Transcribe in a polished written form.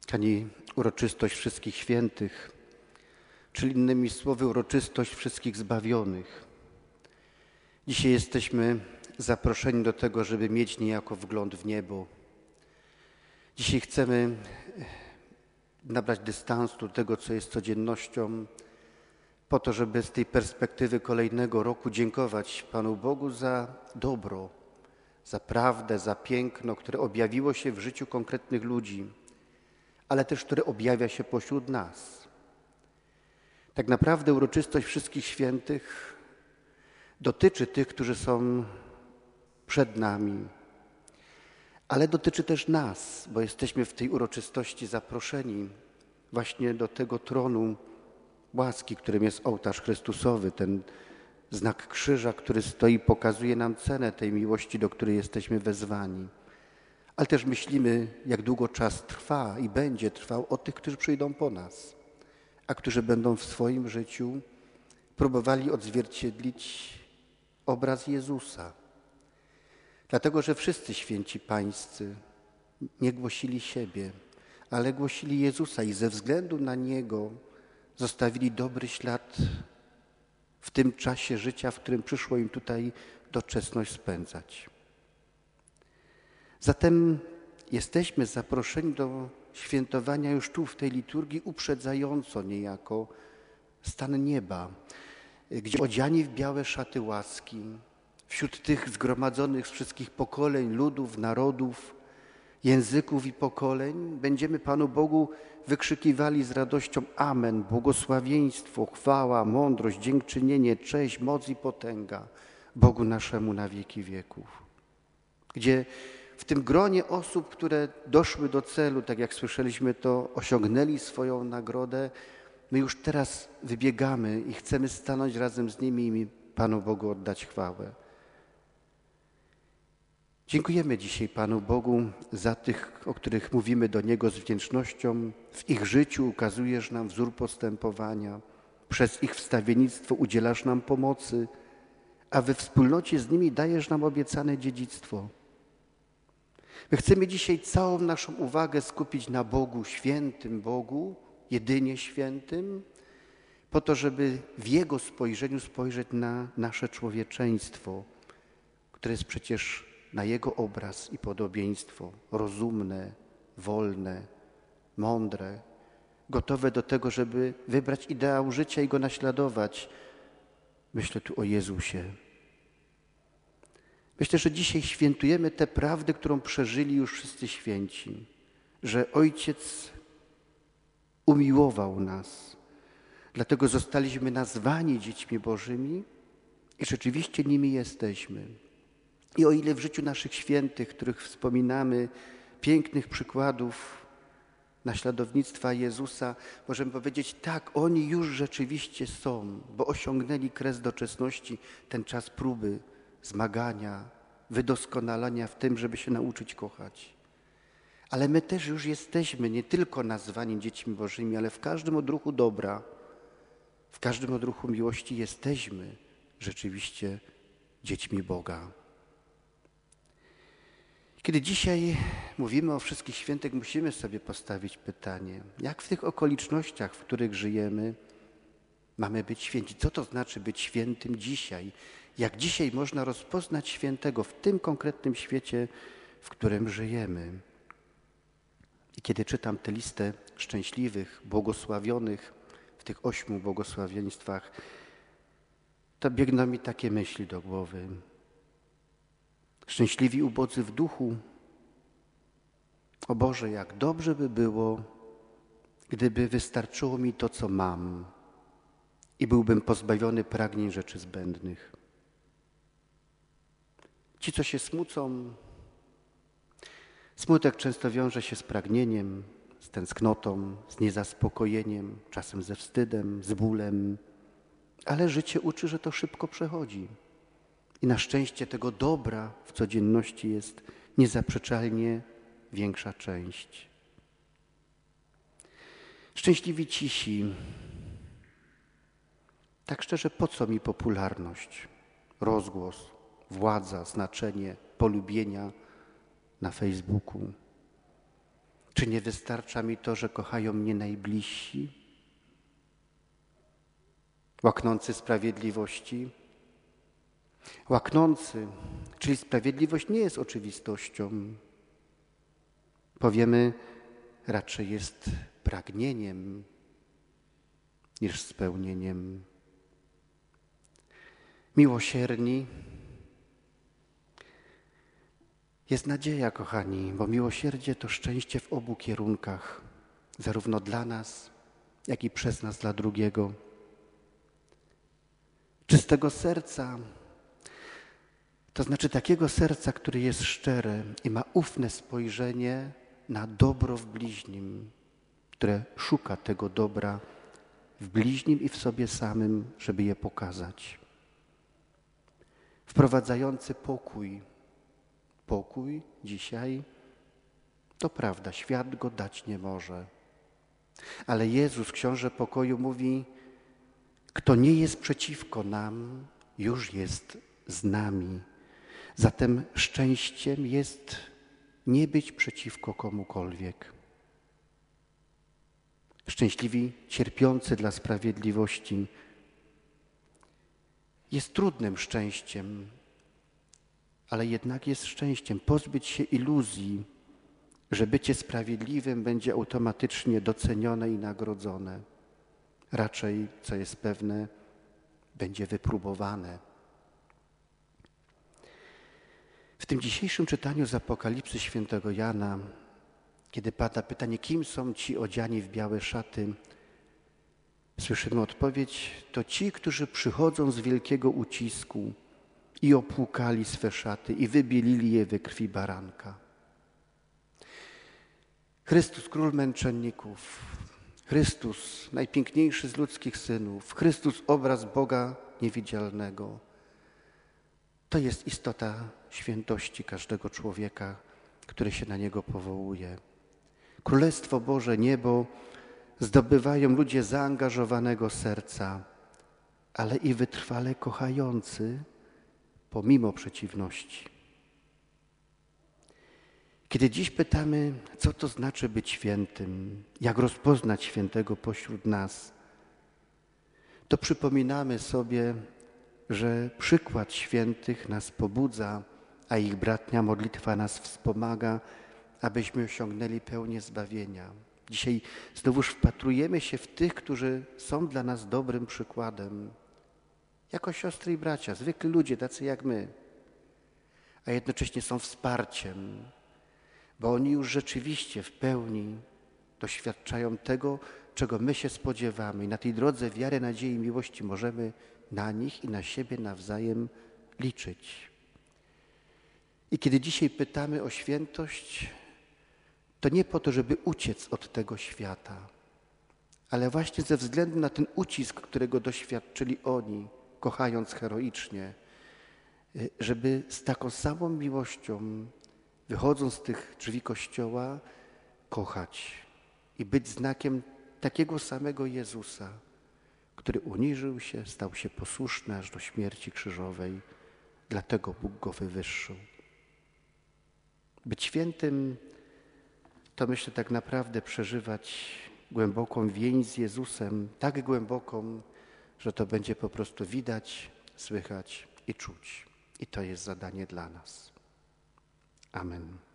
ani uroczystość wszystkich świętych, czyli innymi słowy uroczystość wszystkich zbawionych. Dzisiaj jesteśmy zaproszeni do tego, żeby mieć niejako wgląd w niebo. Dzisiaj chcemy nabrać dystansu do tego, co jest codziennością, po to, żeby z tej perspektywy kolejnego roku dziękować Panu Bogu za dobro, za prawdę, za piękno, które objawiło się w życiu konkretnych ludzi, ale też które objawia się pośród nas. Tak naprawdę uroczystość wszystkich świętych dotyczy tych, którzy są przed nami, ale dotyczy też nas, bo jesteśmy w tej uroczystości zaproszeni właśnie do tego tronu łaski, którym jest ołtarz Chrystusowy, ten znak krzyża, który stoi, pokazuje nam cenę tej miłości, do której jesteśmy wezwani. Ale też myślimy, jak długo czas trwa i będzie trwał o tych, którzy przyjdą po nas, a którzy będą w swoim życiu próbowali odzwierciedlić obraz Jezusa. Dlatego, że wszyscy święci pańscy nie głosili siebie, ale głosili Jezusa i ze względu na Niego zostawili dobry ślad w tym czasie życia, w którym przyszło im tutaj doczesność spędzać. Zatem jesteśmy zaproszeni do świętowania już tu w tej liturgii uprzedzająco niejako stan nieba, gdzie odziani w białe szaty łaski, wśród tych zgromadzonych z wszystkich pokoleń, ludów, narodów, języków i pokoleń, będziemy Panu Bogu wykrzykiwali z radością Amen, błogosławieństwo, chwała, mądrość, dziękczynienie, cześć, moc i potęga Bogu naszemu na wieki wieków. Gdzie w tym gronie osób, które doszły do celu, tak jak słyszeliśmy to, osiągnęli swoją nagrodę, my już teraz wybiegamy i chcemy stanąć razem z nimi i Panu Bogu oddać chwałę. Dziękujemy dzisiaj Panu Bogu za tych, o których mówimy do Niego z wdzięcznością. W ich życiu ukazujesz nam wzór postępowania. Przez ich wstawiennictwo udzielasz nam pomocy, a we wspólnocie z nimi dajesz nam obiecane dziedzictwo. My chcemy dzisiaj całą naszą uwagę skupić na Bogu, świętym Bogu, jedynie świętym, po to, żeby w Jego spojrzeniu spojrzeć na nasze człowieczeństwo, które jest przecież na Jego obraz i podobieństwo, rozumne, wolne, mądre, gotowe do tego, żeby wybrać ideał życia i go naśladować. Myślę tu o Jezusie. Myślę, że dzisiaj świętujemy tę prawdę, którą przeżyli już wszyscy święci, że Ojciec umiłował nas, dlatego zostaliśmy nazwani dziećmi Bożymi i rzeczywiście nimi jesteśmy. I o ile w życiu naszych świętych, których wspominamy, pięknych przykładów naśladownictwa Jezusa, możemy powiedzieć, tak, oni już rzeczywiście są, bo osiągnęli kres doczesności, ten czas próby, zmagania, wydoskonalania w tym, żeby się nauczyć kochać. Ale my też już jesteśmy nie tylko nazwani dziećmi Bożymi, ale w każdym odruchu dobra, w każdym odruchu miłości jesteśmy rzeczywiście dziećmi Boga. Kiedy dzisiaj mówimy o wszystkich świętych, musimy sobie postawić pytanie, jak w tych okolicznościach, w których żyjemy, mamy być święci? Co to znaczy być świętym dzisiaj? Jak dzisiaj można rozpoznać świętego w tym konkretnym świecie, w którym żyjemy? I kiedy czytam tę listę szczęśliwych, błogosławionych w tych 8 błogosławieństwach, to biegną mi takie myśli do głowy. Szczęśliwi ubodzy w duchu. O Boże, jak dobrze by było, gdyby wystarczyło mi to, co mam i byłbym pozbawiony pragnień rzeczy zbędnych. Ci, co się smucą, smutek często wiąże się z pragnieniem, z tęsknotą, z niezaspokojeniem, czasem ze wstydem, z bólem, ale życie uczy, że to szybko przechodzi. I na szczęście tego dobra w codzienności jest niezaprzeczalnie większa część. Szczęśliwi cisi. Tak szczerze, po co mi popularność, rozgłos, władza, znaczenie, polubienia na Facebooku? Czy nie wystarcza mi to, że kochają mnie najbliżsi? Łaknący sprawiedliwości? Łaknący, czyli sprawiedliwość nie jest oczywistością. Powiemy, raczej jest pragnieniem niż spełnieniem. Miłosierni. Jest nadzieja, kochani, bo miłosierdzie to szczęście w obu kierunkach, zarówno dla nas, jak i przez nas dla drugiego. Czystego serca, to znaczy takiego serca, które jest szczere i ma ufne spojrzenie na dobro w bliźnim, które szuka tego dobra w bliźnim i w sobie samym, żeby je pokazać. Wprowadzający pokój. Pokój dzisiaj, to prawda, świat go dać nie może. Ale Jezus, Książę Pokoju, mówi, kto nie jest przeciwko nam, już jest z nami. Zatem szczęściem jest nie być przeciwko komukolwiek. Szczęśliwi, cierpiący dla sprawiedliwości jest trudnym szczęściem, ale jednak jest szczęściem. Pozbyć się iluzji, że bycie sprawiedliwym będzie automatycznie docenione i nagrodzone. Raczej, co jest pewne, będzie wypróbowane. W tym dzisiejszym czytaniu z Apokalipsy świętego Jana, kiedy pada pytanie, kim są ci odziani w białe szaty, słyszymy odpowiedź, to ci, którzy przychodzą z wielkiego ucisku i opłukali swe szaty i wybielili je we krwi baranka. Chrystus, Król męczenników, Chrystus, najpiękniejszy z ludzkich synów, Chrystus, obraz Boga niewidzialnego. To jest istota świętości każdego człowieka, który się na Niego powołuje. Królestwo Boże, niebo zdobywają ludzie zaangażowanego serca, ale i wytrwale kochający pomimo przeciwności. Kiedy dziś pytamy, co to znaczy być świętym, jak rozpoznać świętego pośród nas, to przypominamy sobie, że przykład świętych nas pobudza, a ich bratnia modlitwa nas wspomaga, abyśmy osiągnęli pełnię zbawienia. Dzisiaj znowuż wpatrujemy się w tych, którzy są dla nas dobrym przykładem. Jako siostry i bracia, zwykli ludzie, tacy jak my, a jednocześnie są wsparciem, bo oni już rzeczywiście w pełni doświadczają tego, czego my się spodziewamy. I na tej drodze wiary, nadziei i miłości możemy na nich i na siebie nawzajem liczyć. I kiedy dzisiaj pytamy o świętość, to nie po to, żeby uciec od tego świata, ale właśnie ze względu na ten ucisk, którego doświadczyli oni, kochając heroicznie, żeby z taką samą miłością, wychodząc z tych drzwi Kościoła, kochać i być znakiem takiego samego Jezusa, który uniżył się, stał się posłuszny aż do śmierci krzyżowej. Dlatego Bóg go wywyższył. Być świętym to, myślę, tak naprawdę przeżywać głęboką więź z Jezusem, tak głęboką, że to będzie po prostu widać, słychać i czuć. I to jest zadanie dla nas. Amen.